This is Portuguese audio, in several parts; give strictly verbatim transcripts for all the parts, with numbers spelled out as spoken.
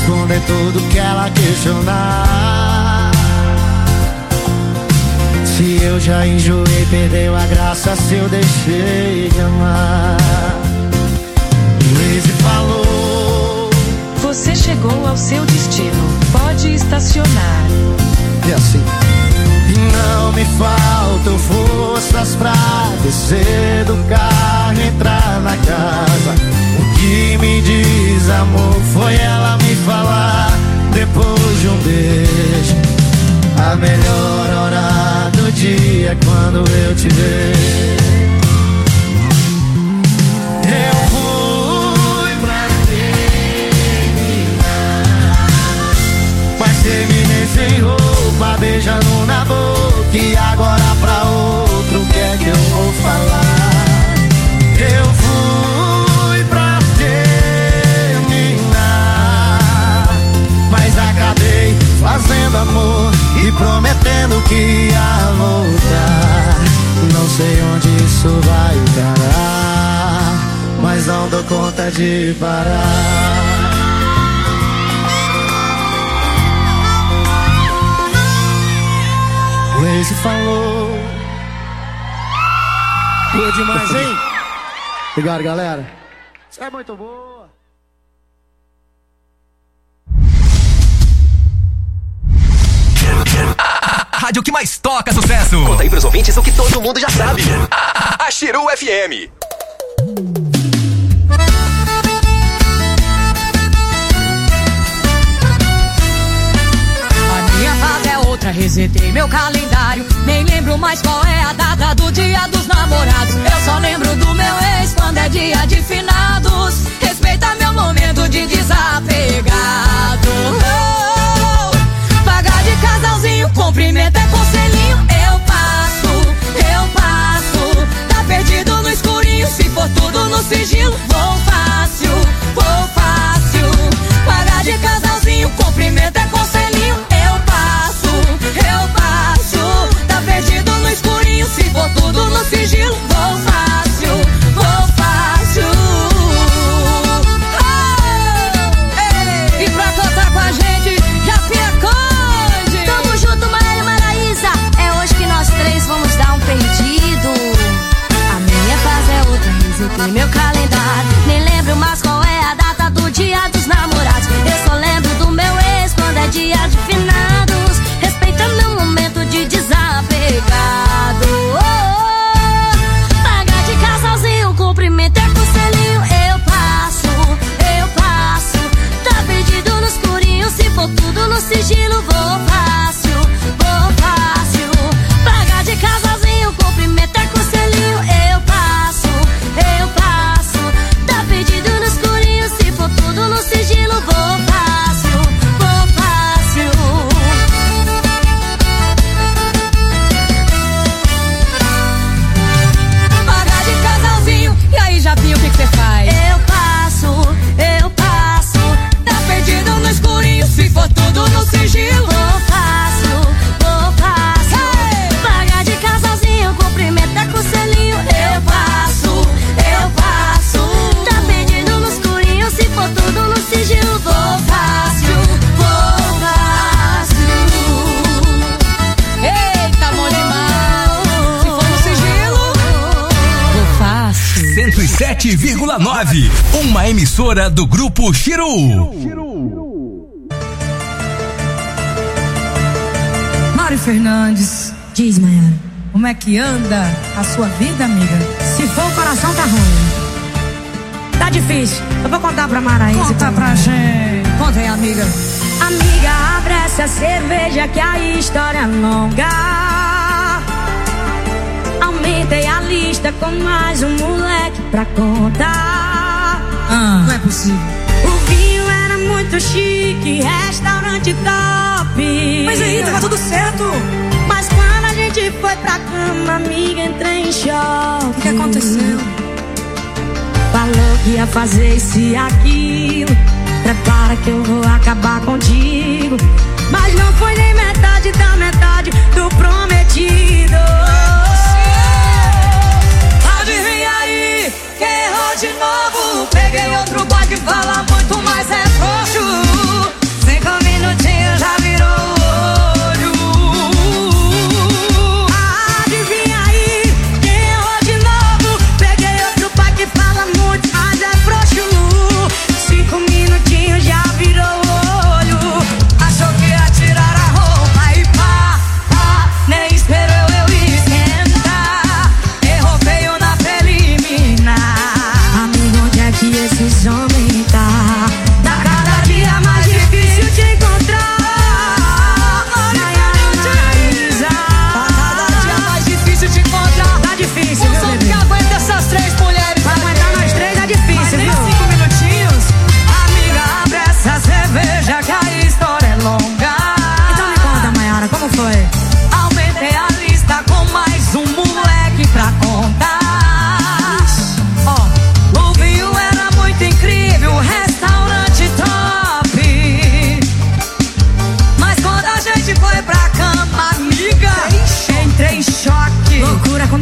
responder tudo que ela questionar. Se eu já enjoei, perdeu a graça se eu deixei de amar. Lazy falou: você chegou ao seu destino, pode estacionar. E assim, não me faltam forças pra descer do carro e entrar na casa. O que me diz amor foi ela me falar depois de um beijo: a melhor hora do dia é quando eu te vejo. Eu fui pra terminar, mas terminei sem roupa, beijando na boca. E agora pra outro, o que é que eu vou falar? Eu fui pra terminar, mas acabei fazendo amor e prometendo que ia voltar. Não sei onde isso vai parar, mas não dou conta de parar. Lazy falou. Boa demais, hein? Obrigado, galera. Isso é muito boa. A rádio que mais toca sucesso. Conta aí pros ouvintes o que todo mundo já sabe. A Xiru F M. A minha fase é outra, resetei meu calendário. Nem lembro mais qual é a data do dia dos namorados. Eu só lembro do meu ex quando é dia de finados. Respeita meu momento de desapegado. Oh, pagar de casalzinho, cumprimento é conselhinho. Eu passo, eu passo. Tá perdido no escurinho, se for tudo no sigilo. Vou fácil, vou fácil. Pagar de casalzinho, cumprimento é conselhinho. Eu passo, eu passo. Tá perdido no escurinho, se for tudo no sigilo. Vou fácil, vou fácil. Oh, ei. E pra contar com a gente, Japinha Conde. Tamo junto, Maria e Maraísa. É hoje que nós três vamos dar um perdido. A minha fase é outra, resetei meu calendário. Nem lembro mais qual é a data do dia dos namorados. Eu só lembro do meu ex quando é dia de finados. Respeita meu momento de desapegado. Oh, oh. Pagar de casalzinho, cumprimento é conselhinho. Eu passo, eu passo. Tá perdido no escurinho, se for tudo no sigilo. Vou fácil, vou fácil. Pagar de casalzinho, cumprimento é conselhinho. Eu passo, eu passo. Tá perdido no escurinho, se for tudo no sigilo. Vou fácil, vou fácil. Pagar de casalzinho, e aí, Japinha, o que que você faz? Eu passo, eu passo. Tá perdido no escurinho, se for tudo no sigilo. Vou fácil, vou fácil. Hey! Pagar de casalzinho, cumprimento é conselhinho. Eu passo, eu passo. Tá perdido no escurinho, se for tudo no sigilo. Vou fácil, vou fácil. Eita, bom demais. Se for no sigilo, vou fácil. cento e sete vírgula nove. Uma emissora do Grupo Xiru. Mário Fernandes, Diz, Maiara. como é que anda a sua vida, amiga? Se for o coração, tá ruim. Tá difícil. Eu vou contar pra Maraísa. Conta pra gente. Conta aí, amiga. Amiga, abre essa cerveja que a história é longa. Aumentei a lista com mais um moleque pra contar. Ah, não é possível. O vinho era muito chique, restaurante top. Mas aí, tava tudo certo. Mas quando a gente foi pra cama, amiga, entrei em choque. O que aconteceu? Falou que ia fazer isso e aquilo. Prepara que eu vou acabar contigo. Mas não foi nem metade da metade do prometido. Adivinha aí, quem errou de novo? Peguei outro boy que fala muito, mas é frouxo.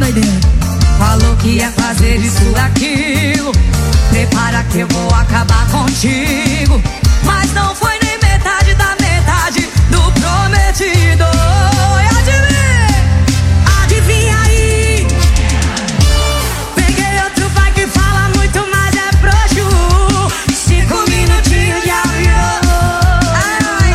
doideira. Falou que ia fazer isso, aquilo. Prepara que eu vou acabar contigo. Mas não foi nem metade da metade do prometido. E adivinha, adivinha aí. Peguei outro pai que fala muito, mas é frouxo. Cinco minutinhos de avião. Ai,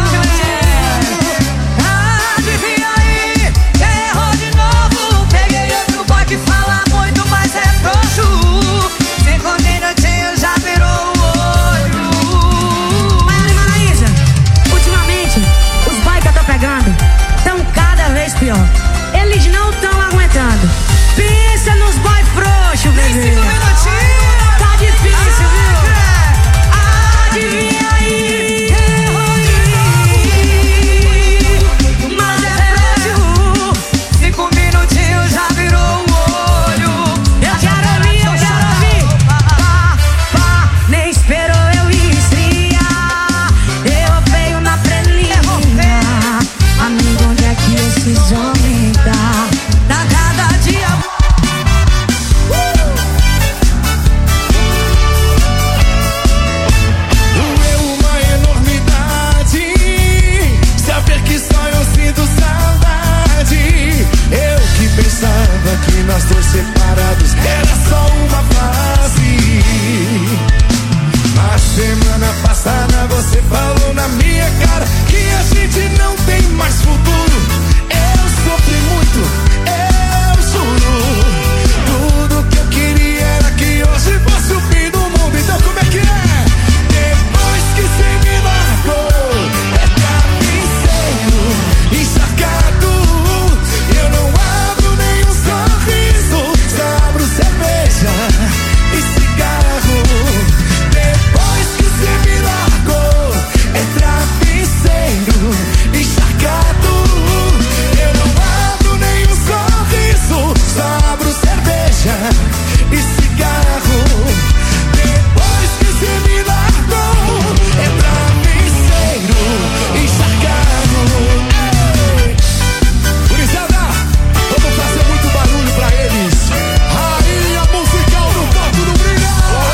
adivinha aí, errou de novo. Peguei outro pai que fala muito, mas é frouxo. Cinco minutinhos já virou o olho. Mas, Maraísa, ultimamente, os boys que eu tô pegando tão cada vez pior. Eles não tão aguentando. Pensa nos boy frouxos, bebê. Cinco minutinhos. Tá difícil, viu? Adivinha aí. Mas é frouxo. Cinco minutinhos já virou o olho. Eu quero ouvir, eu quero ouvir. Pá, pá, nem esperou eu esfriar. Errou feio na prelinha. Amigo, onde é que esses homens tá? Tá cada dia. Doeu uma enormidade saber que só eu sinto saudade. Eu que pensava que nós dois separados era só uma fase. Na semana passada você falou na minha cara que a gente não tem mais futuro. Eu sofri muito, eu juro. Tudo que eu queria era que hoje fosse o fim do mundo. Então como é que é? Depois que você me largou, é travesseiro encharcado. Eu não abro nenhum sorriso, só abro cerveja e cigarro. Depois que você me largou, é travesseiro encharcado. Eu não abro nenhum sorriso, só abro cerveja e cigarro. Depois que você me largou, é travesseiro encharcado. Ei! Gurizada, vamos fazer muito barulho pra eles. Rainha musical do Topo do Brilho.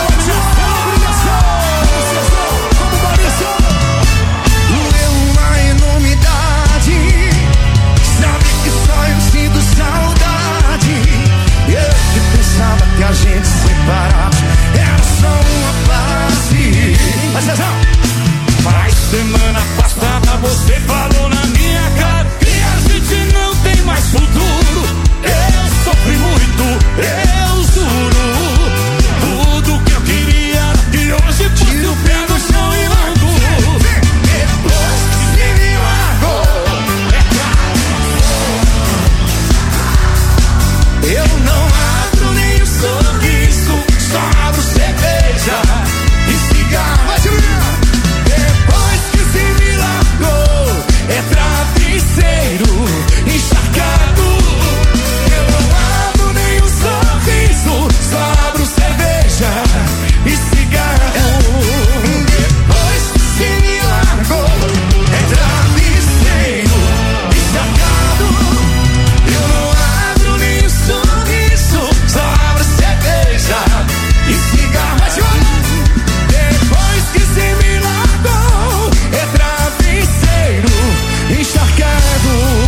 Como Maurício. Doeu uma enormidade sabe que só eu sinto saudade. Eu que pensava que a gente separava era só uma fase. Mas faz semana passada você falou na minha cara que a gente não tem mais futuro. Eu sofri muito, eu juro. Tudo que eu queria era que hoje tiro o pé do chão e largo. Depois que você me largou, eu não abro nem um sorriso, só abro cerveja e cigarro. Depois que você me largou, é travesseiro encharcado. Eu não abro nem um sorriso, só abro cerveja e cigarro. Depois que você me largou, é travesseiro encharcado. Eu não abro nem um sorriso, só abro cerveja e cigarro. Depois que você me largou, é travesseiro encharcado.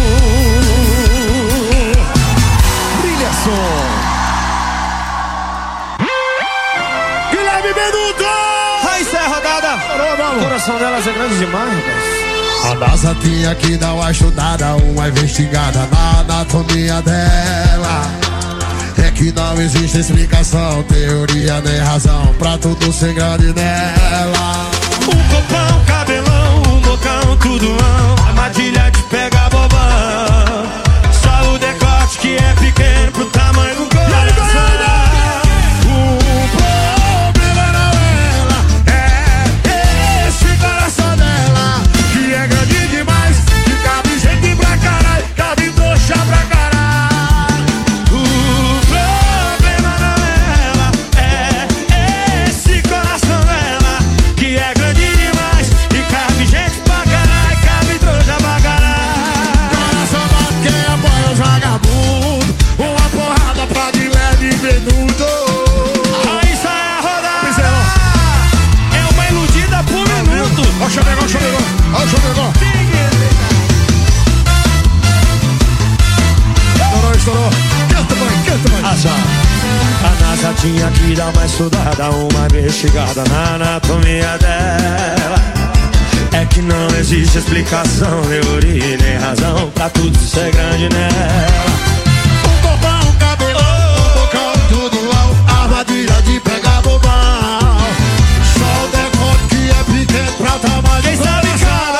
Brilha som. Guilherme Benuto! Aí, isso é a rodada. O coração delas é grande demais, rapaz. A nossa tinha que dar uma ajudada, uma investigada na anatomia dela. É que não existe explicação, teoria nem razão pra tudo ser grande nela. Um copão, cabelão, um bocão, tudão. Armadilha de pega bobão. Só o decote que é pequeno pro tamanho do coração. O problema não é ela, é esse coração dela, que é grande demais, que cabe gente pra caralho, cabe trouxa pra caralho. O problema não é ela, é esse coração dela, que é grande demais, tinha que dar uma estudada, uma investigada na anatomia dela. É que não existe explicação, teoria nem razão pra tudo ser grande nela. Um corpão, um cabelo, um bocão, tudo ao armadilha de pegar bobão. Só o decote que é pequeno pra tamanho. Quem sabe cada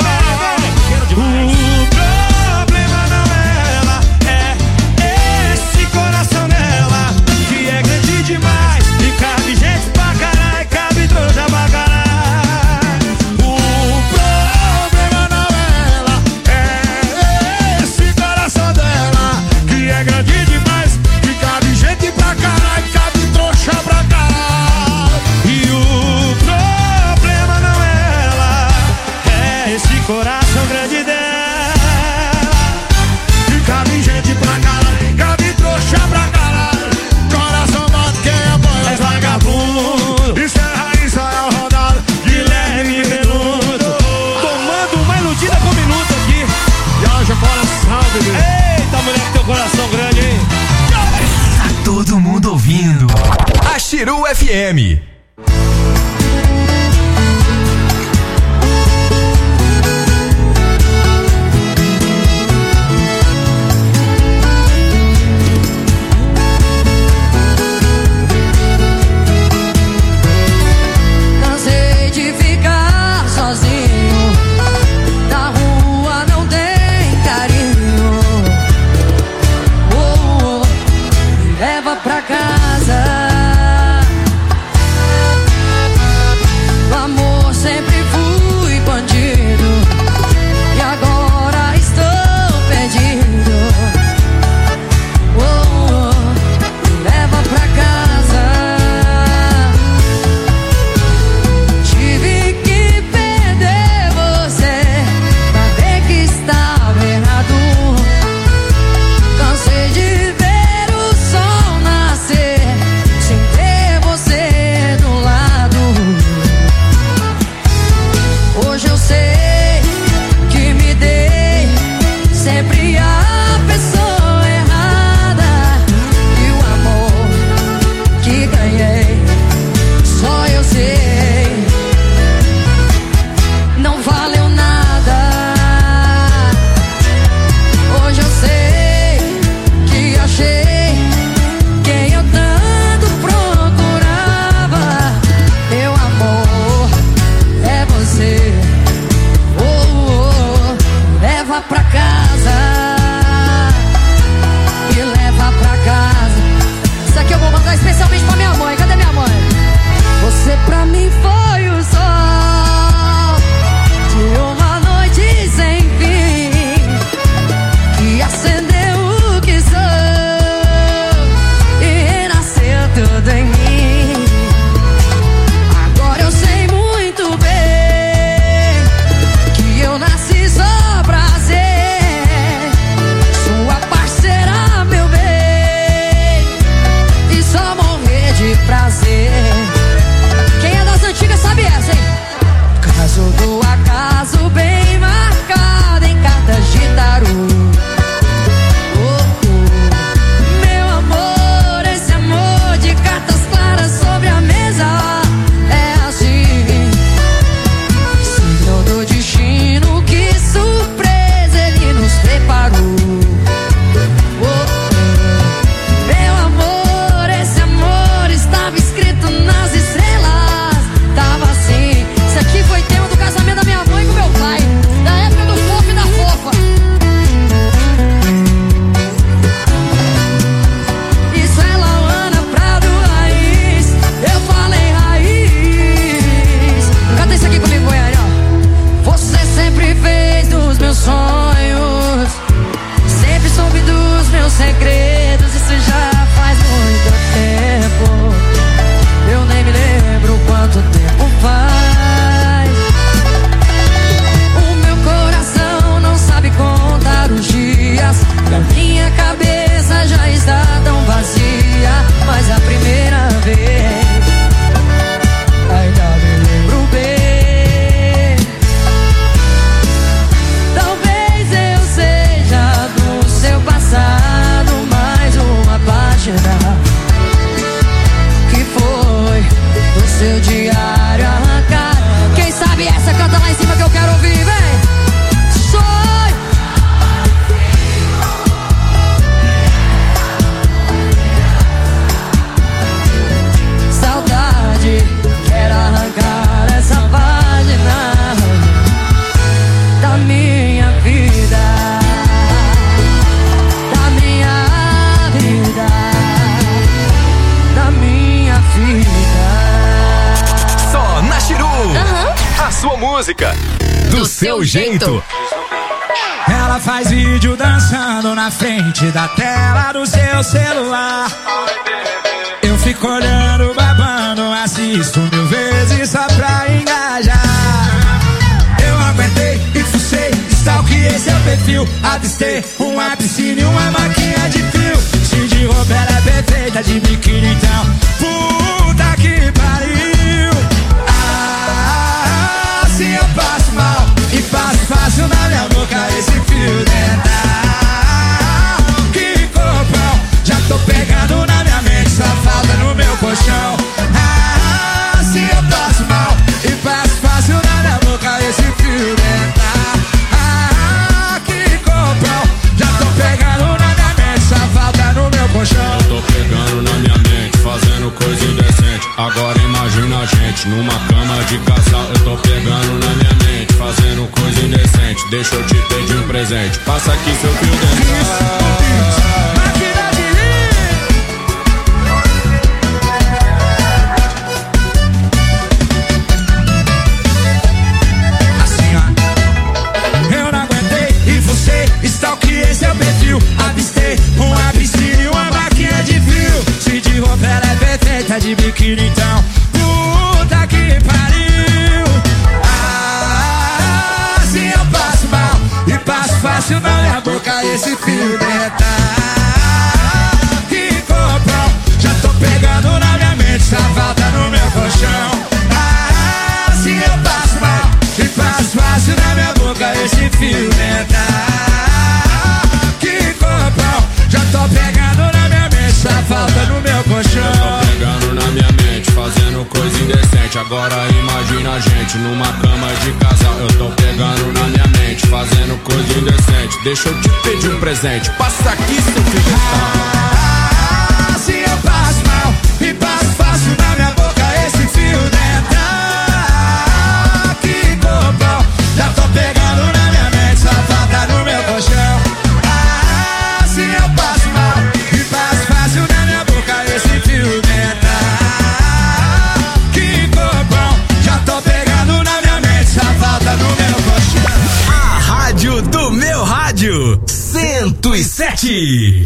o problema não é ela, é esse coração dela que é grande demais e cabe gente pra caralho, cabe trouxa pra caralho. O problema não é ela, é esse coração dela Que é grande demais, que cabe gente pra caralho, cabe trouxa pra caralho. e o problema não é ela, é esse coração grande dela. Que cabe gente pra caralho, cabe trouxa pra caralho. Coração mata quem apoia É os vagabundos. vagabundo, Isso é raiz, isso é rodado. Guilherme Venuto, tomando uma iludida por minuto aqui. E haja coração, bebê. Eita, mulher, que teu coração grande, hein? Tá todo mundo ouvindo. A Chiru F M. Cansei de ficar sozinho. Na rua não tem carinho. Oh, oh, me leva pra casa. O amor sempre fui bandido e agora estou perdido. Oh, oh, me leva pra casa. Tive que perder você pra ver que estava errado. Cansei de ver o sol nascer sem ter você do lado. Hoje eu sei que me dei sempre a pessoa errada, e o amor que ganhei só eu sei não valeu nada. Hoje eu sei que achei quem eu tanto procurava. Meu amor é você. Oh, oh, oh. Leva pra casa e leva pra casa. Isso aqui eu vou mandar especialmente pra minha mãe. Cadê minha mãe? Você pra mim foi o sol de uma noite sem fim, que acendeu o que sou e renasceu tudo em mim. Agora eu sei muito bem que eu nasci só pra ser música do, do seu jeito. jeito. Ela faz vídeo dançando na frente da tela do seu celular. Eu fico olhando, babando, assisto mil vezes só pra engajar. Eu não aguentei e fucei, stalkeei seu perfil, avistei uma piscina e uma maquinha de frio. Se de roupa ela é perfeita, de biquíni então, puta que pariu. Ah, se eu passo mal e passo fácil na minha boca esse fio dental. Que corpão, já tô pegando na minha mente, só falta no meu colchão. Ah, se eu passo mal e passo fácil na minha boca esse fio dental. Ah, que corpão, já tô pegando na minha mente, só falta no meu colchão. Eu tô pegando na minha mente, fazendo coisa indecente. Agora imagina a gente numa cama de casal. Eu tô pegando na minha mente, fazendo coisa indecente. Deixa eu te pedir um presente, passa aqui seu fio dental. Stalkeei seu perfil, avistei uma piscina e uma maquinha de frio. Se de roupa ela é perfeita, de biquíni então, puta que pariu. Ah, se eu passo mal e passo fácil na minha boca esse fio dental. Que corpão, já tô pegando na minha mente, só falta no meu colchão. Ah, se eu passo mal e passo fácil na minha boca esse fio dental. Já tô pegando na minha mente, só falta no meu colchão. Eu tô pegando na minha mente, fazendo coisa indecente. Agora imagina a gente numa cama de casal. Eu tô pegando na minha mente, fazendo coisa indecente. Deixa eu te pedir um presente, passa aqui seu fio dental. Ah, se eu passo mal e passo fácil na minha boca esse fio dental. Que corpão, já tô pegando na minha mente, só falta no meu colchão. Se eu passo mal e passo fácil na minha boca esse fio dental. Que corpão, já tô pegando na minha mente, só falta no meu colchão. A rádio do meu rádio, cento e sete.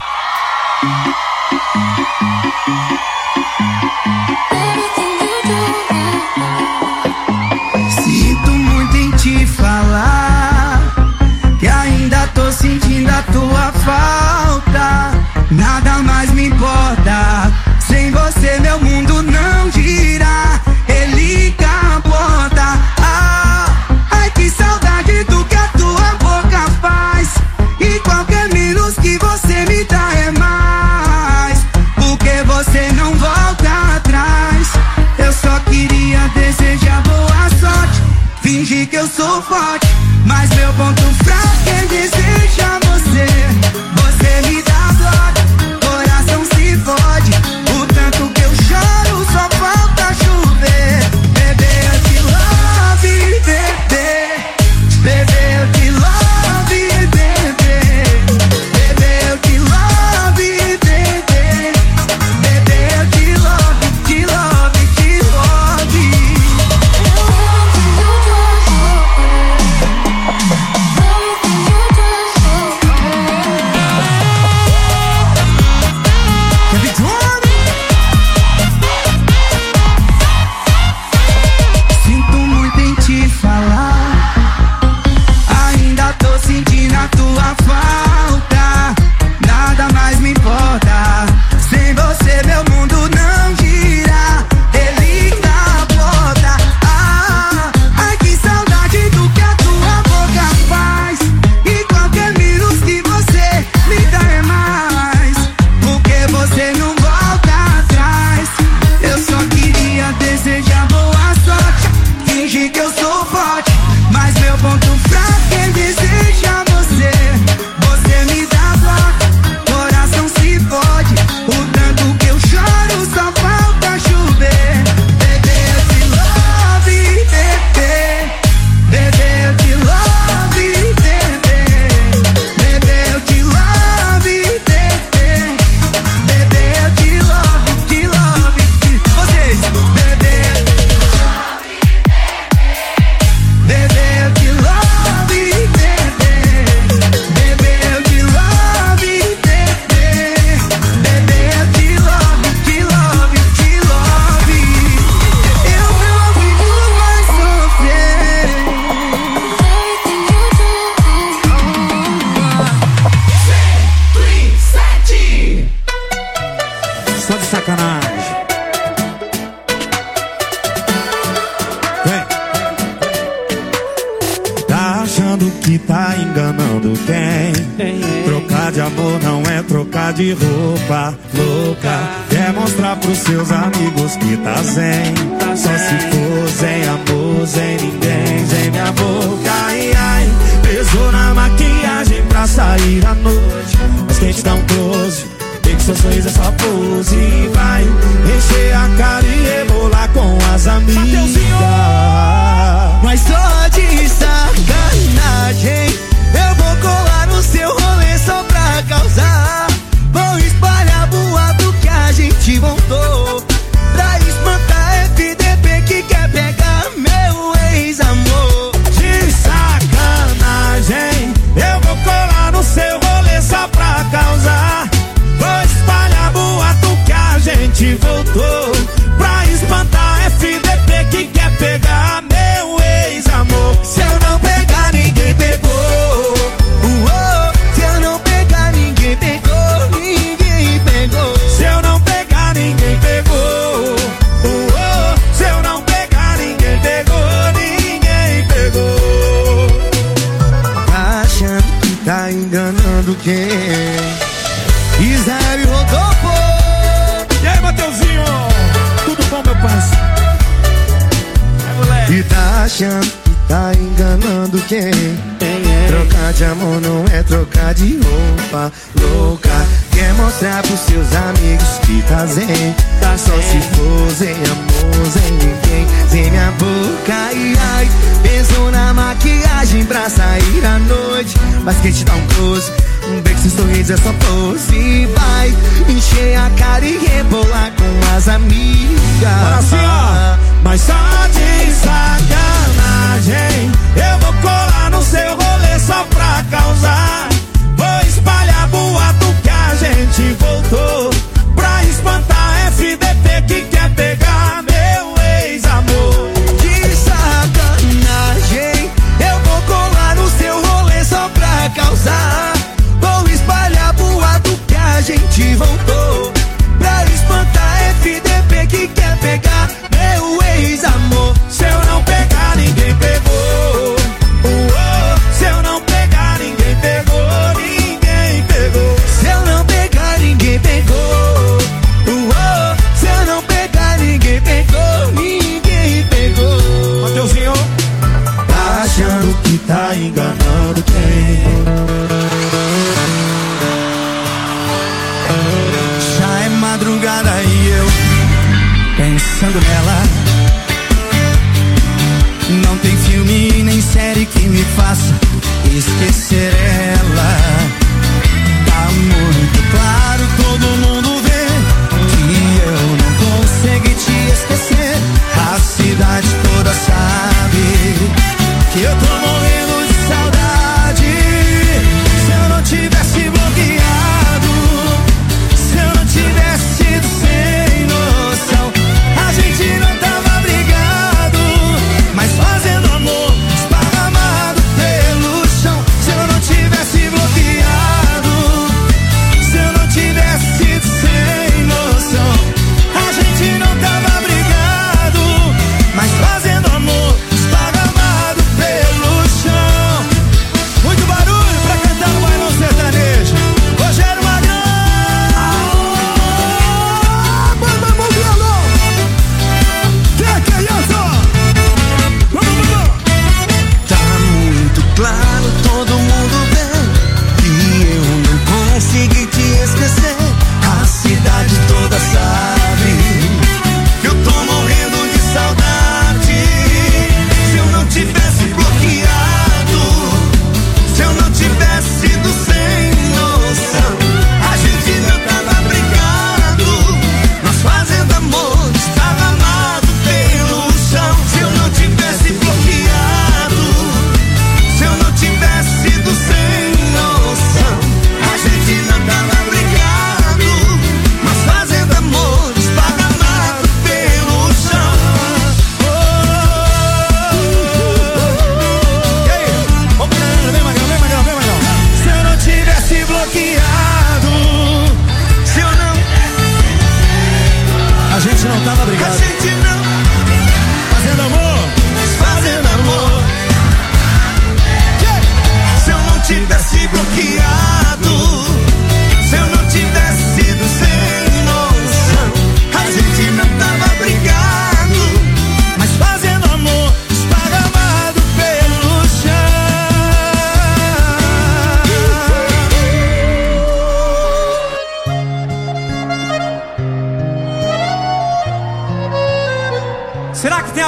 Sinto muito em te falar que ainda tô sentindo a tua falta. Nada mais me importa, sem você meu mundo não gira. Ele capota. Ah, ai que saudade do que a tua boca faz. E qualquer menos que você me dá é mais, porque você não volta atrás. Eu só queria desejar boa sorte, fingir que eu sou forte, mas meu ponto fraco é desejar você. Você me dá dor, coração se fode. O tanto que eu choro só falta chover. Bebê, eu te love, bebê. Bebê, eu te love, bebê. Bebê, eu te love, bebê. Bebê, eu te love, te love, te love. achando que tá enganando quem? Trocar de amor não é trocar de roupa. Louca, quer mostrar pros seus amigos que tá zen. Só se for sem amor, sem ninguém, sem minha boca. Ai, ai, pesou na maquiagem pra sair à noite. Mas quem te dá um close, vê que seu sorriso é só pose. E vai encher a cara e rebolar com as amigas. Mas só de sacanagem eu vou colar no seu rolê só pra causar. Vou espalhar boato que a gente voltou pra espantar F D P que quer pegar meu ex-amor. De sacanagem eu vou colar no seu rolê só pra causar. Vou espalhar boato que a gente voltou pra espantar F D P que quer pegar meu ex-amor. Se eu não pegar, ninguém pegou. Uou. Se eu não pegar, ninguém pegou. Ninguém pegou. Se eu não pegar, ninguém pegou. Uou. Se eu não pegar, ninguém pegou. Ninguém pegou. Tá achando que tá enganando quem? Israel Rodolfo. E aí, Mateuzinho? Tudo bom, meu parceiro? E tá achando que tá enganando quem? Trocar de amor não é trocar de roupa. Louca, quer mostrar pros seus amigos que tá zen. Tá só se for sem amor, sem ninguém, sem minha boca. Ai, ai, pensou na maquiagem pra sair à noite. Mas quem te dá um close, um beijo, seu sorriso é só pose. E vai encher a cara e rebolar com as amigas. Olha assim, ó. Mas só de sacanagem eu vou colar no seu rolê só pra causar. Vou espalhar boato que a gente voltou pra espantar F D P que quer pegar meu ex-amor. De sacanagem eu vou colar no seu rolê só pra causar. Vou espalhar boato que a gente voltou pra espantar F D P que quer pegar meu ex-amor. Se eu não pegar, ninguém pegou. Uou. Se eu não pegar, ninguém pegou. Ninguém pegou. Se eu não pegar, ninguém pegou. Uou. Se eu não pegar, ninguém pegou. Ninguém pegou. Mateuzinho, tá achando que tá enganando quem? Já é madrugada e eu pensando nela. Não tem filme nem série que me faça esquecer ela. Tá muito claro, todo mundo vê que eu não consegui te esquecer. A cidade toda sabe que eu tô morrendo de saudade. Se eu não tivesse bloqueado, se eu não tivesse sido sem noção, a gente não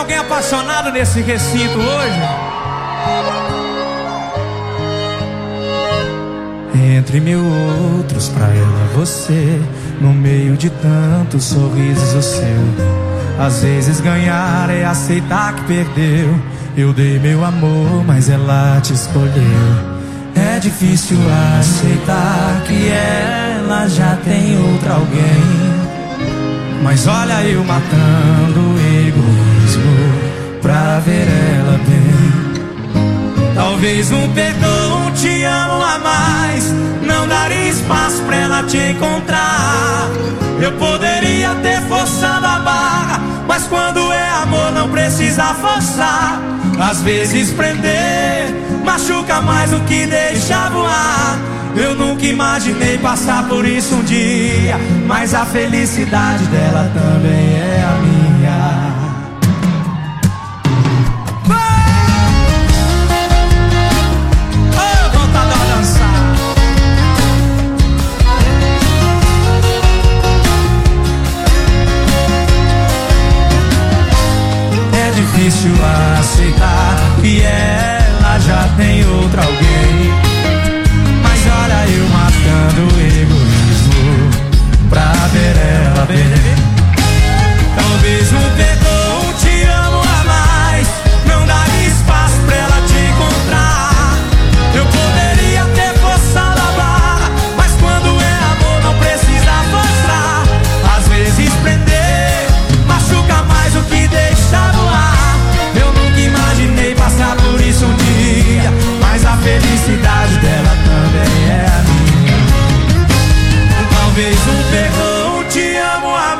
alguém apaixonado nesse recinto hoje? Entre mil outros, pra ela você, no meio de tantos sorrisos o seu. Às vezes ganhar é aceitar que perdeu. Eu dei meu amor, mas ela te escolheu. É difícil aceitar que ela já tem outra alguém. Mas olha eu matando o egoísmo pra ver ela bem. Talvez um perdão, te amo a mais, não daria espaço pra ela te encontrar. Eu poderia ter forçado a barra, mas quando é amor não precisa forçar. Às vezes prender machuca mais do que deixar voar. Eu nunca imaginei passar por isso um dia, mas a felicidade dela também é a minha. Oh, vontade de dançar. É difícil aceitar que ela já tem outra alguém. Olha eu matando o egoísmo pra ver ela bem. Talvez um perdão, te amo a mais, não daria espaço pra ela te encontrar. Eu poderia ter forçado a barra, mas quando é amor não precisa forçar. Às vezes prender machuca mais do que deixar no ar. Eu nunca imaginei passar por isso um dia, mas a felicidade dela também é a minha. Talvez um perdão, te amo a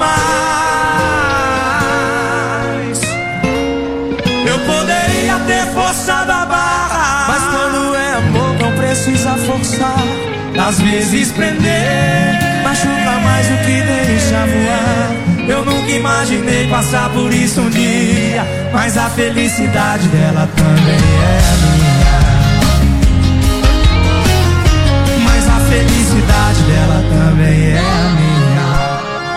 mais. Eu poderia ter forçado a barra, mas quando é amor não precisa forçar. Às vezes prender machuca mais do que deixa voar. Eu nunca imaginei passar por isso um dia, mas a felicidade dela também é a minha. A felicidade dela também é a minha.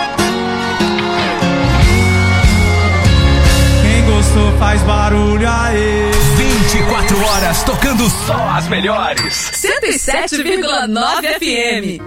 Quem gostou faz barulho aí. vinte e quatro horas tocando só as melhores. cento e sete vírgula nove F M.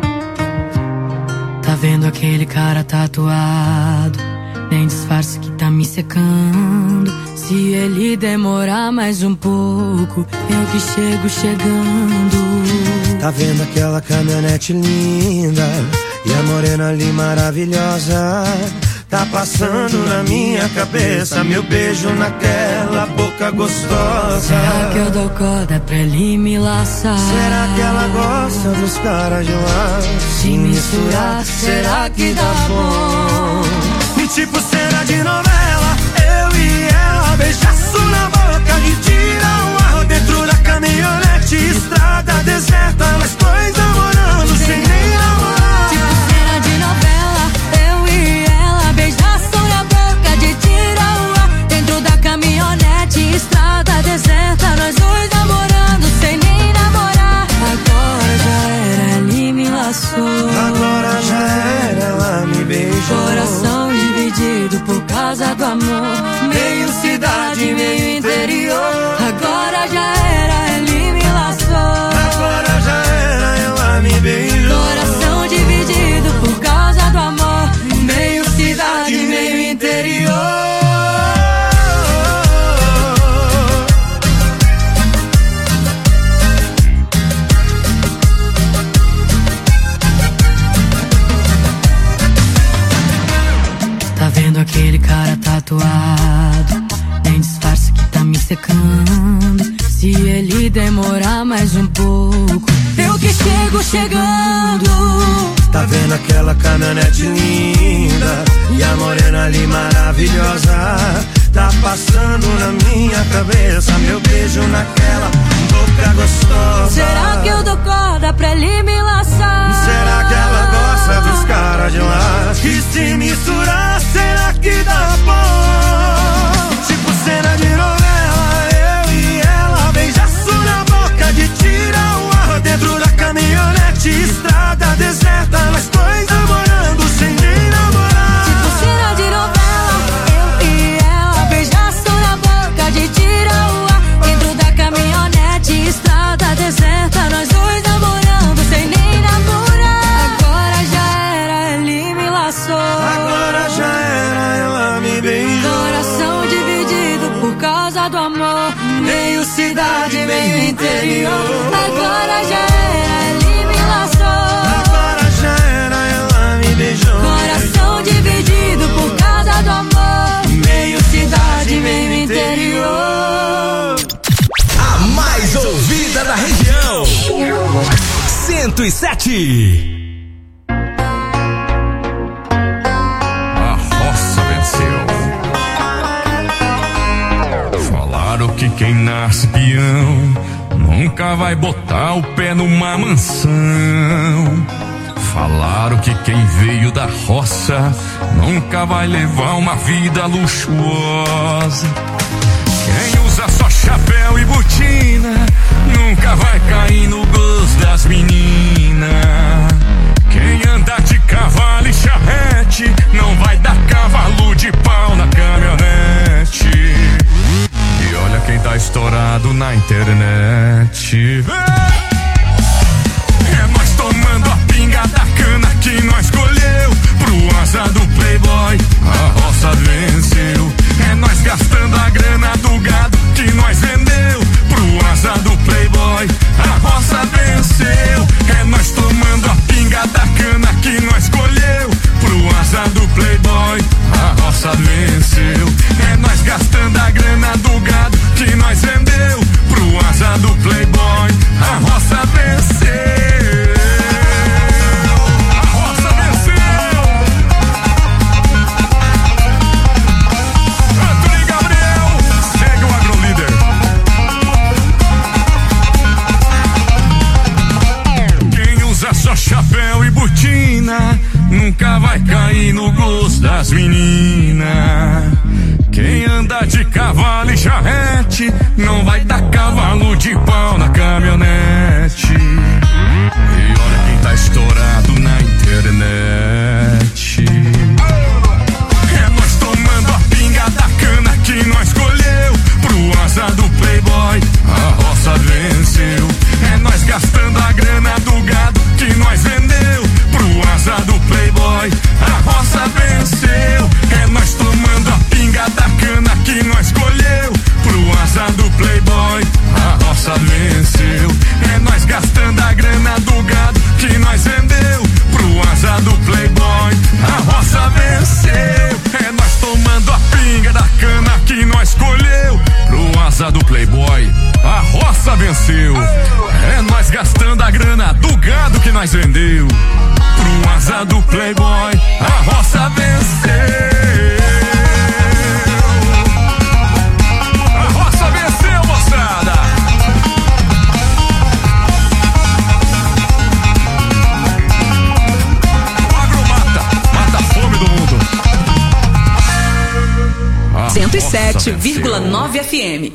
Tá vendo aquele cara tatuado? Nem disfarce que tá me secando. Se ele demorar mais um pouco, eu que chego chegando. Tá vendo aquela caminhonete linda e a morena ali maravilhosa? Tá passando na minha cabeça meu beijo naquela boca gostosa. Será que eu dou corda pra ele me laçar? Será que ela gosta dos caras de lá? Se misturar, será que dá bom? E tipo cena de novela, eu e ela, beijaço na boca de tirar o ar dentro da caminhonete, estrada deserta, nós dois namorando sem nem namorar. Tipo cena de novela, eu e ela, beijaço na boca de tirar o ar dentro da caminhonete, estrada deserta, nós dois namorando sem nem namorar. Agora já era, ele me laçou. Agora já era, ela me beijou. Coração dividido por causa do amor, meio cidade, meio interior. Agora já era, ele me laçou. Agora já era, ela me beijou. Coração dividido por causa do amor, meio cidade, meio interior. Tá vendo aquele cara tatuado? Nem disfarce que tá me secando. Se ele demorar mais um pouco, eu que chego chegando. Tá vendo aquela caminhonete linda e a morena ali maravilhosa? Tá passando na minha cabeça meu beijo naquela boca gostosa. Será que eu dou corda pra ele me laçar? Será que ela gosta dos caras de lá? E se misturar, será que dá bom? Tipo cena de novela, eu e ela, beijaço na boca de tirar o ar dentro da caminhonete, estrada deserta, nós dois namorando sem nem namorar. Tipo cena de novela, eu e ela, beijaço interior. Agora já era, ele me laçou. Agora já era, ela me beijou. Coração dividido por causa do amor. Meio cidade, meio interior. A mais ouvida da região, cento e sete. A roça venceu. Falaram que quem nasce peão nunca vai botar o pé numa mansão. Falaram que quem veio da roça nunca vai levar uma vida luxuosa. Quem usa só chapéu e botina nunca vai cair no gosto das meninas. Quem anda de cavalo e charrete não vai dar cavalo de pau na caminhonete. E olha quem tá estourado na internet. É nós tomando a pinga da cana que nós escolheu. Pro asa do playboy a roça venceu. É nós gastando a grana do gado que nós vendeu. Pro asa do playboy a roça venceu. É nós tomando a pinga da cana que nós escolheu. Pro asa do playboy a roça venceu. É nós gastando a grana do gado que nós vendeu. Pro asa do playboy a roça venceu. A roça venceu. Antônio Gabriel, segue o Agrolíder. Quem usa só chapéu e botina nunca vai cair no gosto das meninas. Quem anda de cavalo e charrete não vai dar cavalo de pau na caminhonete. E olha quem tá estourado na internet. É nós tomando a pinga da cana que nós escolheu. Pro asa do playboy a roça venceu. É nós gastando a grana do gado que nós vendeu. Pro asa do playboy a roça venceu. É nós tomando a pinga da cana que nós escolheu. Pro asa do playboy a roça venceu. É nós gastando a grana do gado que nós vendeu. Pro asa do playboy a roça venceu. É nós tomando a pinga da cana que nós escolheu. Pro asa do playboy a roça venceu. É nós gastando a grana do gado que nós vendeu. Pro asa do playboy a roça venceu. A roça venceu, moçada. O agro mata, mata a fome do mundo. A cento e sete vírgula nove F M.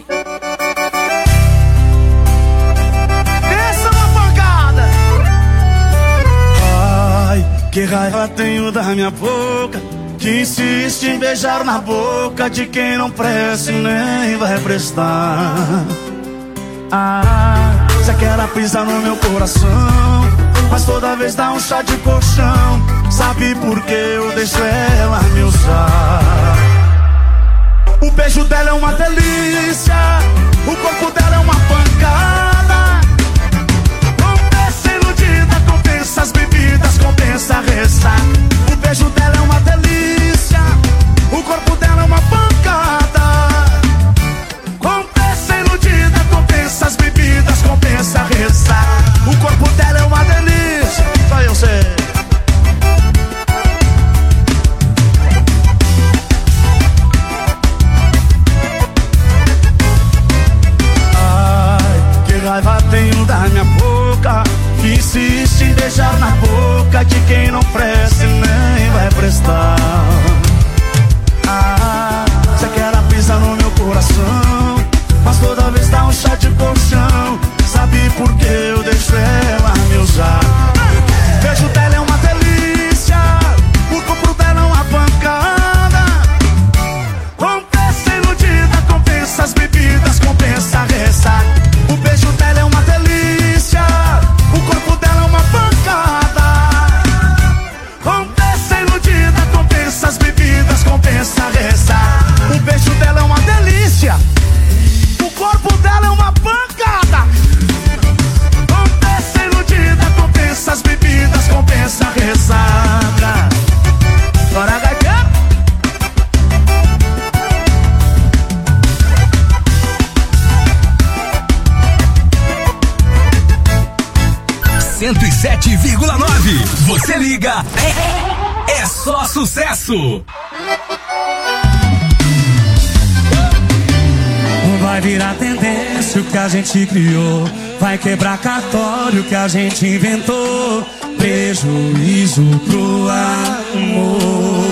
Que raiva tenho da minha boca, que insiste em beijar na boca de quem não presta e nem vai prestar. Ah, você quer pisar no meu coração, mas toda vez dá um chá de colchão. Sabe por que eu deixo ela me usar? O beijo dela é uma delícia, o corpo dela é uma pancada. Compensa iludida, compensa as bebidas, compensa rezar. O beijo dela é uma delícia, o corpo dela é uma pancada. Compensa iludida, compensa as bebidas, compensa rezar. O corpo dela é uma delícia, só eu sei. Raiva tenho da minha boca, que insiste em beijar na boca de quem não presta e nem vai prestar. Ah, você quer pisar no meu coração, mas toda vez dá um chá de colchão. Sabe por que eu deixo ela me usar? Beijo dela é uma delícia, o corpo dela é uma pancada. Compensa iludida, compensa as bebidas, compensa a ressaca. O beijo dela é uma delícia, o corpo dela é uma pancada. Compensa iludida, compensa as bebidas, compensa rezar. O beijo dela é uma delícia, o corpo dela é uma pancada. cento e sete vírgula nove. Você liga, é, é só sucesso. Vai virar tendência o que a gente criou, vai quebrar cartório que a gente inventou, prejuízo pro amor.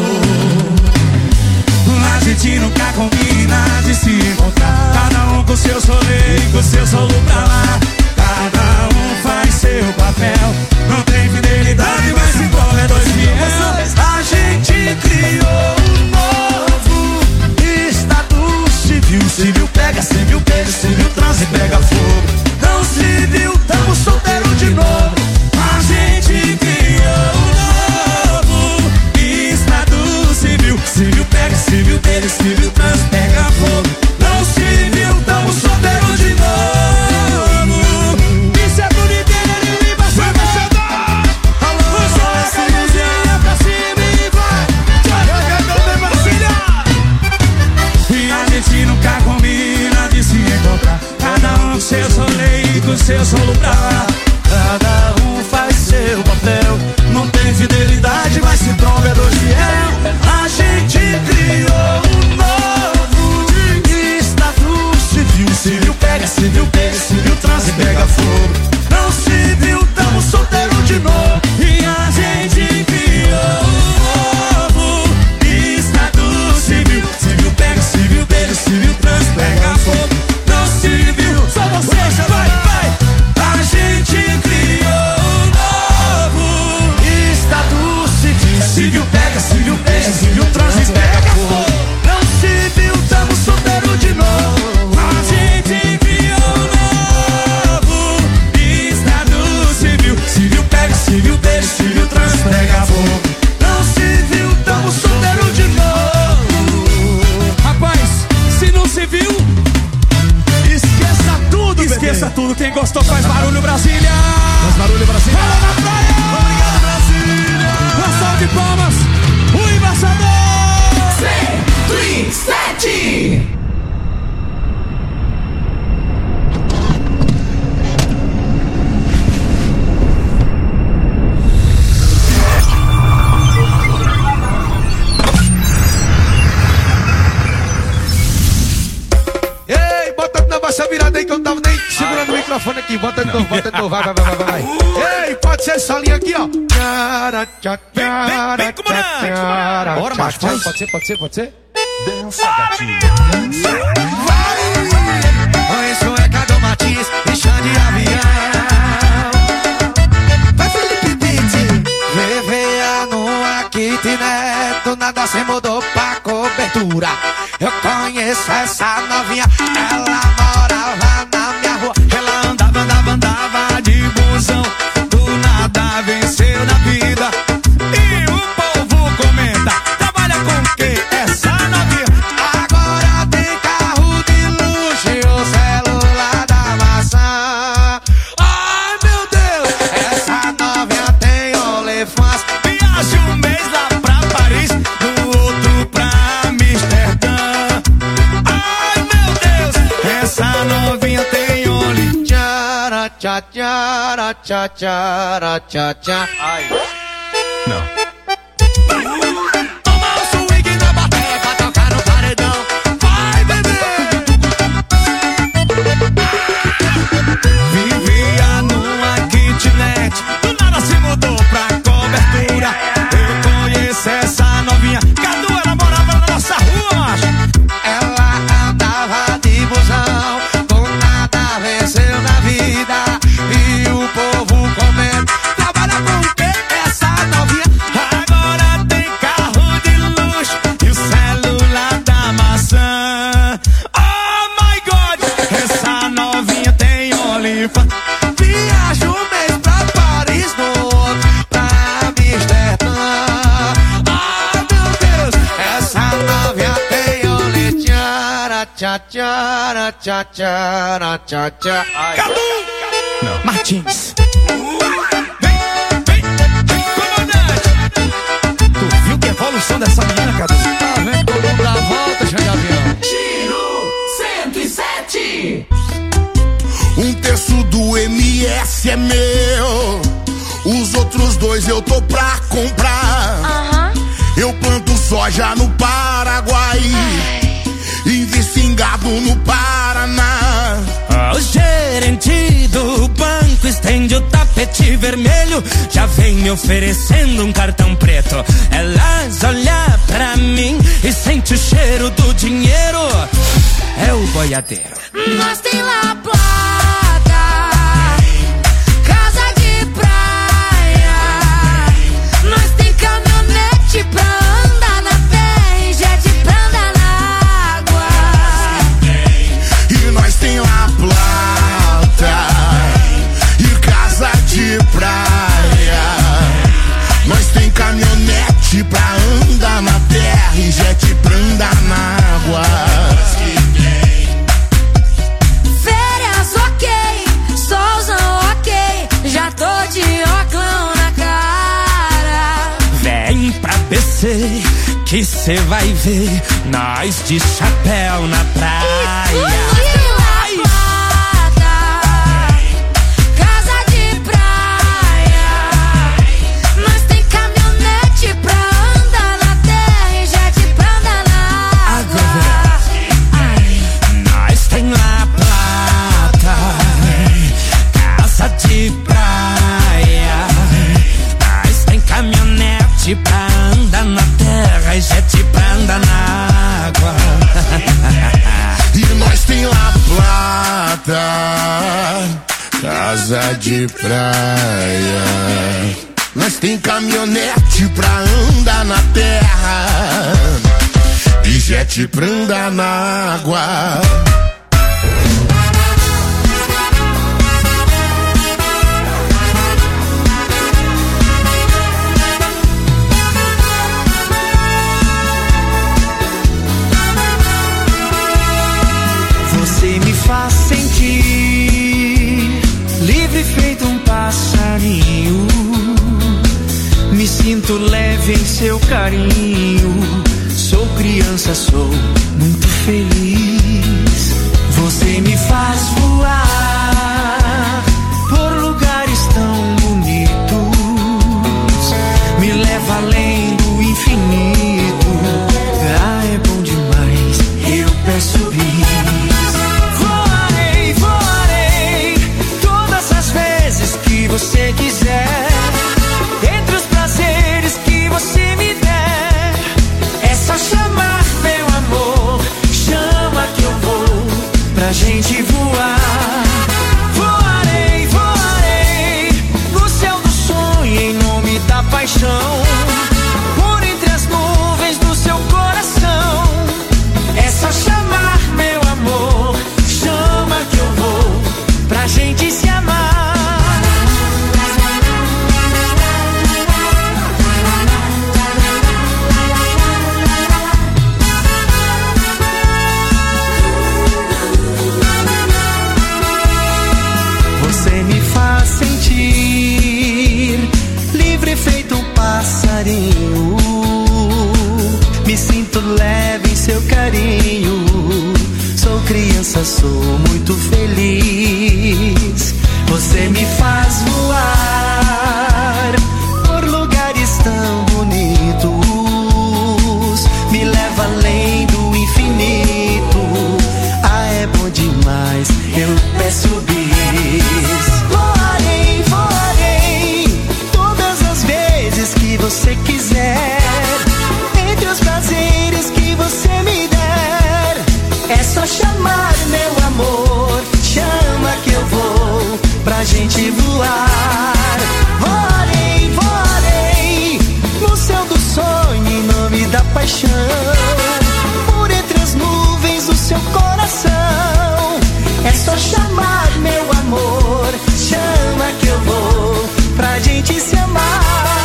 A gente nunca combina de se encontrar, cada um com seu solê e com seu solo pra lá. Cada um faz seu papel, não tem fidelidade, mas se prova é dois fiéis. A gente criou um novo estado civil. Civil pega, civil beija, civil transa e pega fogo. Não civil, tamo solteiro de novo. A gente criou um novo estado civil. Civil pega, civil beija, civil transa e pega fogo. Não civil, tamo solteiro de novo. Isso é bonito, ele me passa a dar. Alô, só essa luzinha pra cima e vai. E a gente nunca combina de se encontrar, cada um com seu solê e com seu solo pra lá. Cada um faz seu papel, não tem fidelidade, mas se tromba é dois fiel. A gente criou um novo estado civil. Civil pega, civil beija, civil transa e pega fogo. Não civil, tamo solteiro de novo. E a gente criou um novo estado civil. Civil pega, civil beija, civil transa e pega fogo. Não civil, só você, vai, vai. A gente criou um novo estado civil. Civil pega, civil beija, civil transa e pega fogo. Não civil, tamo solteiro de novo. A gente criou um novo estado civil. Civil pega, civil beija, civil transa e pega fogo. Não civil, tamo solteiro de novo. Rapaz, se não civil, esqueça tudo, esqueça bebê. Tudo, quem gostou faz barulho, Brasília. Faz barulho, Brasília. Fala na praia. Obrigado, Brasília. Uma salva de palmas, o embaixador cento e sete. Ei, bota de novo essa virada aí que eu não tava nem segurando o microfone aqui. Bota de novo, bota de novo, vai, vai, vai, vai, vai. Ei, pode ser essa linha aqui, ó. Vem, vem, comandante. Bora, macho, vai. Pode ser, pode ser, pode ser. Dança, gatinho. Vai. Isso é Cadu Matias e Xande Avião. Vai, Felipe Pitti. Vivia numa kitnet, do nada se mudou pra cobertura. Eu conheço essa novinha, ela morava na minha rua. Ela andava, andava, andava de busão, do nada venceu na vida. E o povo comenta, trabalha com o quê essa novinha? Agora tem carro de luxo e o celular da maçã. Ai meu Deus, essa novinha tem OnlyFans. Viaja um mês lá pra Paris, no outro pra Amsterdã. Essa novinha tem only tchara tchá tchara tchá tchara tchá tchá. Ai. Não. Toma o swing na bateria pra tocar no paredão. Vai, bebê. Vivia numa kitnet, do nada se mudou pra cobertura. Eu conheço essa novinha, Cadu, ela morava na nossa rua, macho. Ela andava de busão, com nada venceu na vida. E o povo comenta, trabalha com o quê essa novinha? Agora tem carro de luxo e o celular da maçã. Oh my God, essa novinha tem OnlyFans. Viaja um mês pra Paris, no outro pra Amsterdã. Oh meu Deus, essa novinha tem OnlyFans. Tchá tchá tchá tchá tchá tchá. Cadu! Não. Martins. Vem, vem, vem, comandante. Tu viu que evolução dessa menina, Cadu? Tá vendo todo mundo dá a volta, Xande Avião? Giro cento e sete. Um terço do M S é meu. loja no Paraguai, investi em gado no Paraná. O gerente do banco estende o tapete vermelho, já vem me oferecendo um cartão preto. Elas olham pra mim e sente o cheiro do dinheiro. É o boiadeiro. Nós tem lá placa, casa de praia. Nós tem caminhonete pra andar na terra e jet pra andar na água. E nós tem lá plata e casa de praia. Nós tem caminhonete pra andar na terra e jet pra andar na água. Férias ok, solzão ok, já tô de óculos na cara. Vem pra B C que cê vai ver nós de chapéu na praia. Pra andar na terra e jet pra andar na água. E nós tem lá plata, casa de praia. Nós tem caminhonete pra andar na terra e jet pra andar na água. Você me faz sentir livre feito um passarinho. Me sinto leve em seu carinho. Sou criança, sou muito feliz. Você me faz voar por lugares tão bonitos. Me leva além do infinito. Ah, é bom demais, eu peço bis. Você quiser, entre os prazeres que você me der, é só chamar, meu amor, chama que eu vou pra gente voar. Voarei, voarei no céu do sonho em nome da paixão, por entre as nuvens do seu coração. É só chamar, meu amor, chama que eu vou pra gente se amar. Me sinto leve em seu carinho. Sou criança, sou muito feliz. Você me faz voar por lugares tão bonitos. Me leva além do infinito. Ah, é bom demais, eu peço bis. Voarei, voarei todas as vezes que você quiser, entre os prazeres que você me der. É só chamar, meu amor, chama que eu vou pra gente voar. Voarei, voarei no céu do sonho em nome da paixão, por entre as nuvens do seu coração. É só chamar, meu amor, chama que eu vou pra gente se amar.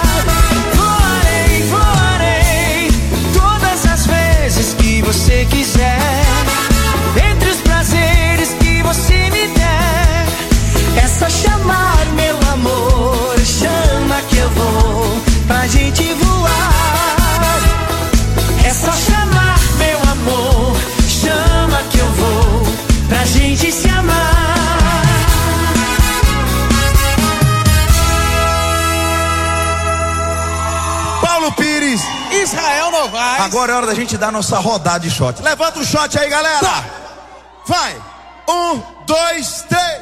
Que você quiser, entre os prazeres que você me der. É só chamar, meu amor, chama que eu vou pra gente voar. Israel Novaes. Agora é hora da gente dar nossa rodada de shot. Levanta o shot aí, galera. Tá. Vai. Um, dois, três.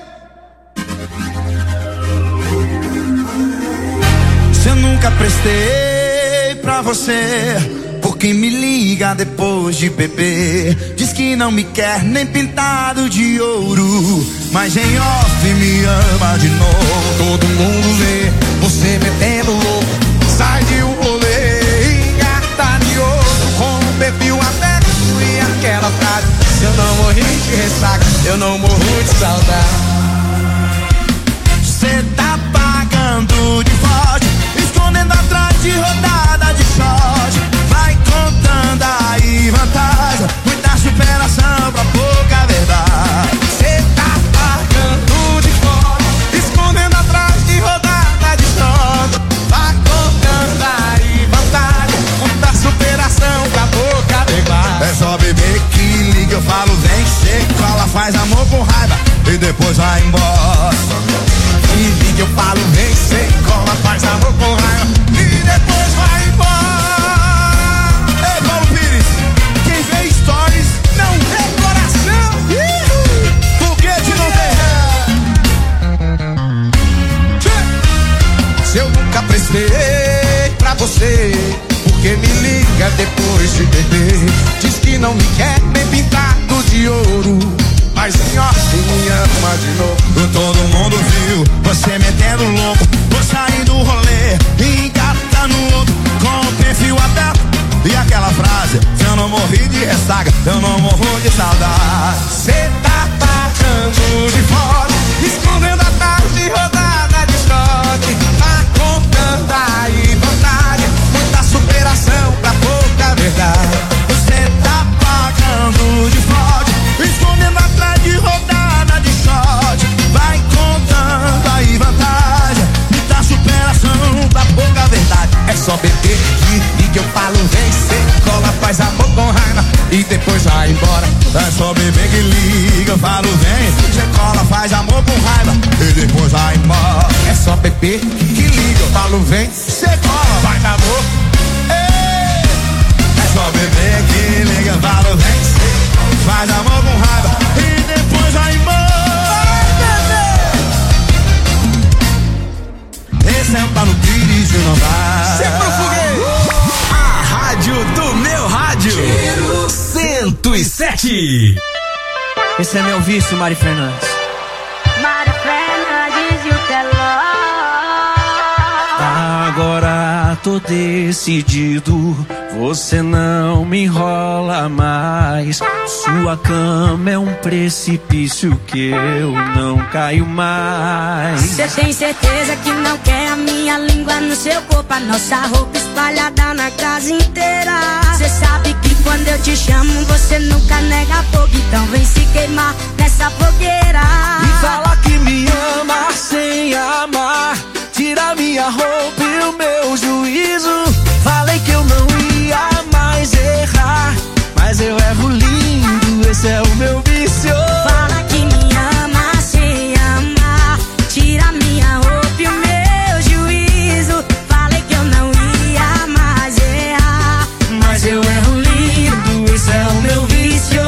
Se eu nunca prestei pra você, por quem me liga depois de beber? Diz que não me quer nem pintado de ouro, mas em off me ama de novo. Todo mundo vê você metendo louco, sai de um rolê, engata de outro, com o perfil aberto e aquela frase: se eu não morri de ressaca, eu não morro de saudade. Cê tá pagando de forte, escondendo atrás de rodada de shot. Vai contando aí vantagem, muita superação pra pouca verdade. Cê tá pagando de forte, escondendo atrás de rodada de shot. Vai contando aí vantagem, muita superação pra pouca verdade. É só bebê que liga, eu falo vem, cê cola, faz amor com raiva e depois vai embora. E liga, eu falo vem, cê cola, faz amor com raiva e depois vai embora. Ei, Paulo Pires, quem vê stories não vê coração. Uhul. Foguete não tem. Se eu nunca prestei pra você, porque me liga depois de beber? Diz que não me quer nem pintado de ouro, mas em off me ama de novo. Todo mundo viu você metendo louco, vou sair do rolê e engata no outro, com o perfil aberto e aquela frase: se eu não morri de ressaca, eu não morro de saudade. Cê tá pagando de fora, escondendo atrás de rodada de shot. Tá contando aí vantagem, muita superação pra pouca verdade. Você tá pagando de forte, escondendo atrás de rodada de shot. Vai contando aí vantagem, muita superação pra pouca verdade. É só beber e que eu falo vem, cê cola, faz amor com raiva e depois vai embora. É só beber que liga, eu falo vem, cê cola, faz amor com raiva e depois vai embora. É só beber que liga, eu falo vem, cê cola, faz amor. Ei! É só beber que liga, eu falo vem, cê faz amor com raiva e depois vai embora. Esse é o Paulo Pires e não vai. Sempre o foguete. A rádio do meu rádio. cento e sete. Esse é meu vício, Mari Fernandes. Mari Fernandes e o Teló. Agora tô decidido, você não me enrola mais. Sua cama é um precipício que eu não caio mais. Cê tem certeza que não quer a minha língua no seu corpo, a nossa roupa espalhada na casa inteira? Cê sabe que quando eu te chamo você nunca nega fogo, então vem se queimar nessa fogueira. E fala que me ama sem amar, tira minha roupa e o meu juízo. Falei que eu não ia mais errar, mas eu erro lindo, esse é o meu vício. Fala que me ama sem amar, tira minha roupa e o meu juízo. Falei que eu não ia mais errar, mas eu erro lindo, esse é o meu vício.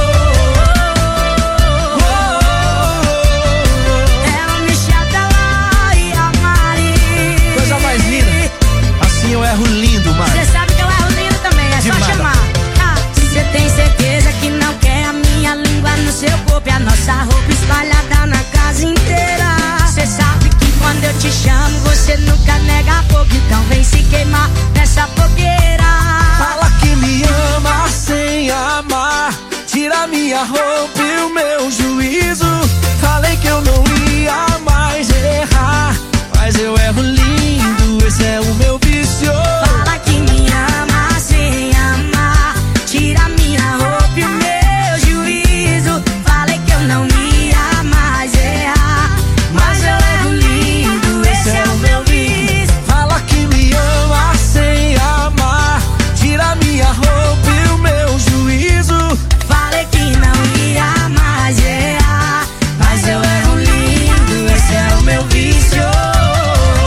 Eu erro lindo, mano. Cê sabe que eu erro lindo também, é só chamar. Ah, cê tem certeza que não quer a minha língua no seu corpo e a nossa roupa espalhada na casa inteira? Cê sabe que quando eu te chamo você nunca nega fogo, então vem se queimar nessa fogueira. Fala que me ama sem amar, tira minha roupa e o meu juízo. Falei que eu não ia mais errar, mas eu erro lindo, esse é o meu vício. Fala que me ama sem amar, tira minha roupa e o meu juízo. Falei que eu não ia mais errar, mas eu erro lindo, esse é o meu vício. Fala que me ama sem amar, tira minha roupa e o meu juízo. Falei que não ia mais errar, mas eu erro lindo, esse é o meu vício.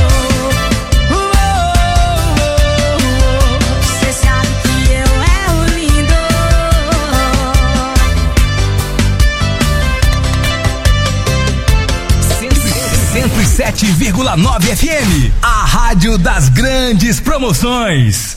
e sete vírgula nove F M, a rádio das grandes promoções.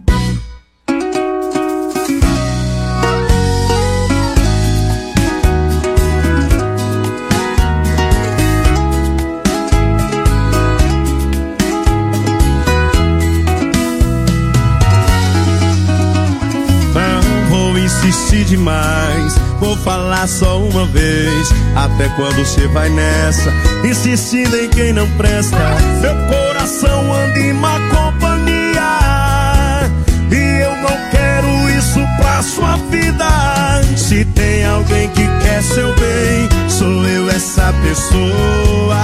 Insistir demais, vou falar só uma vez. Até quando você vai nessa, insistindo em quem não presta? Meu coração anda em má companhia, e eu não quero isso pra sua vida. Se tem alguém que quer seu bem, sou eu essa pessoa.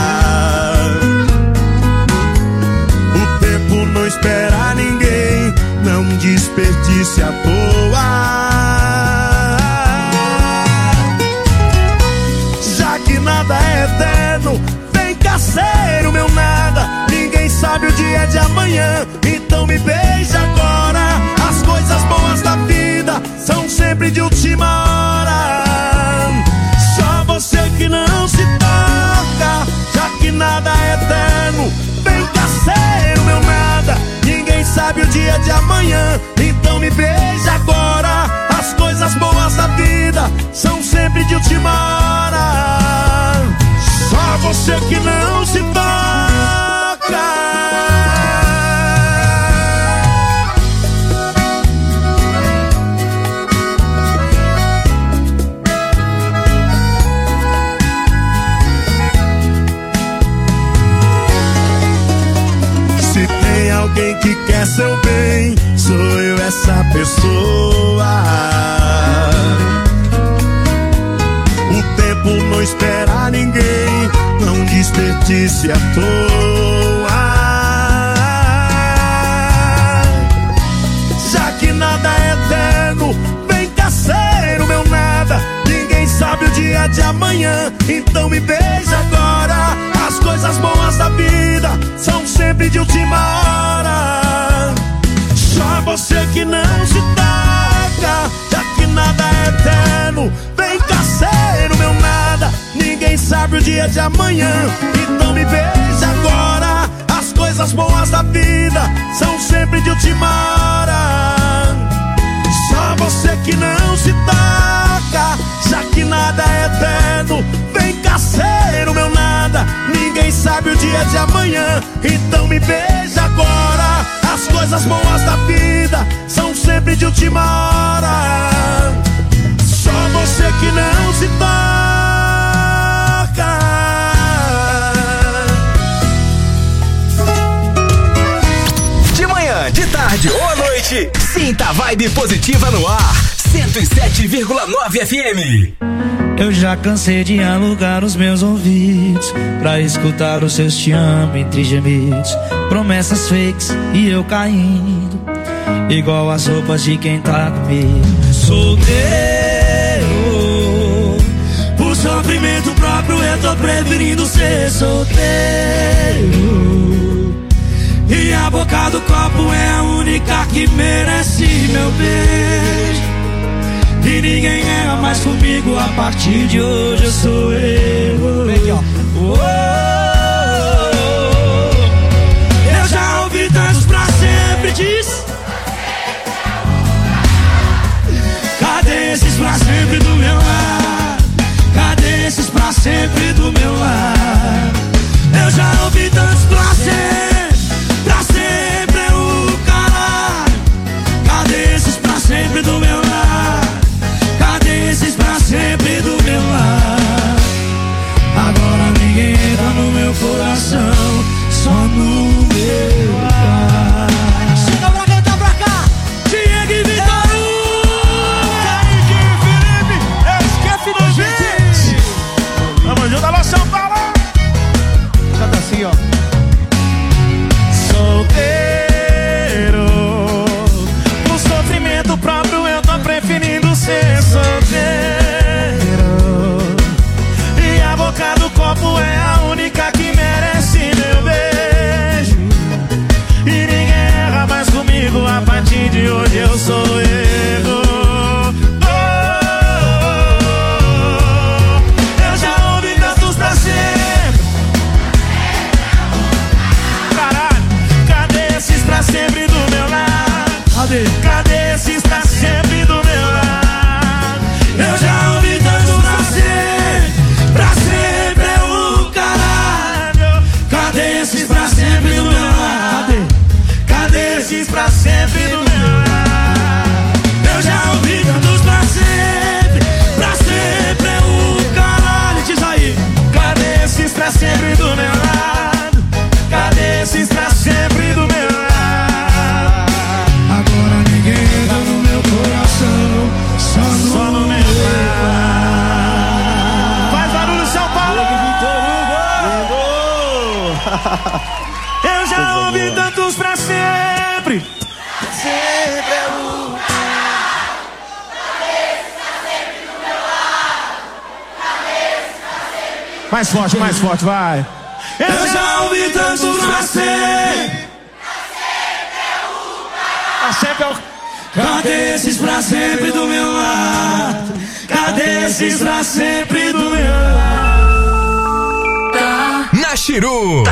O tempo não espera ninguém, não desperdice à toa. Já que nada é eterno, vem cá ser o meu nada. Ninguém sabe o dia de amanhã, então me beija agora. As coisas boas da vida são sempre de última hora. Só você que não se toca. Já que nada é eterno, vem cá ser o meu nada. Ninguém sabe o dia de amanhã, então me beija agora. As coisas boas da vida são sempre de última hora. Só você que não se toca. Se tem alguém que quer seu bem, sou eu essa pessoa. O tempo não espera ninguém, não desperdice à toa. Já que nada é eterno, vem cá ser o meu nada. Ninguém sabe o dia de amanhã, então me beija agora. As coisas boas da vida são sempre de última hora. Só você que não se toca. Já que nada é eterno, vem cá ser o meu nada. Ninguém sabe o dia de amanhã, então me beija agora. As coisas boas da vida são sempre de última hora. Só você que não se toca. Já que nada é eterno, vem cá ser o meu nada. Ninguém sabe o dia de amanhã, então me beija agora. As coisas boas da vida são sempre de última hora. Só você que não se toca. De manhã, de tarde ou à noite, sinta a vibe positiva no ar. cento e sete vírgula nove F M. Eu já cansei de alugar os meus ouvidos pra escutar os seus te amo entre gemidos, promessas fakes e eu caindo igual as roupas de quem tá comigo. Solteiro, por sofrimento próprio eu tô preferindo ser solteiro. E a boca do copo é a única que merece meu beijo. E ninguém erra mais comigo, a partir de hoje eu sou eu. Vem aqui, ó. Oh, eu já ouvi tantos pra sempre diz. Cadê esses pra sempre do meu lado? Cadê esses pra sempre do meu lado? Eu já ouvi tantos pra sempre, pra sempre é o caralho. Cadê esses pra sempre do meu lado? Esses pra sempre do meu lado. Agora ninguém entra no meu coração, só no meu lar. Chega pra cá, tá pra cá. Diego e Vitor Hugo, Kaique e Felipe, esquece do gente. Vamos junto, alô São Paulo. Canta assim, ó. Solteiro, no sofrimento próprio eu tô preferindo ser solteiro. E a boca do copo é a única que merece meu beijo. Eu já ouvi tantos pra sempre. Sempre é o mais forte, mais forte, vai. Eu já ouvi tantos pra sempre. Pra sempre é o... Cadê esses pra sempre do meu lado? Cadê esses pra sempre do meu lado? Na Chiru.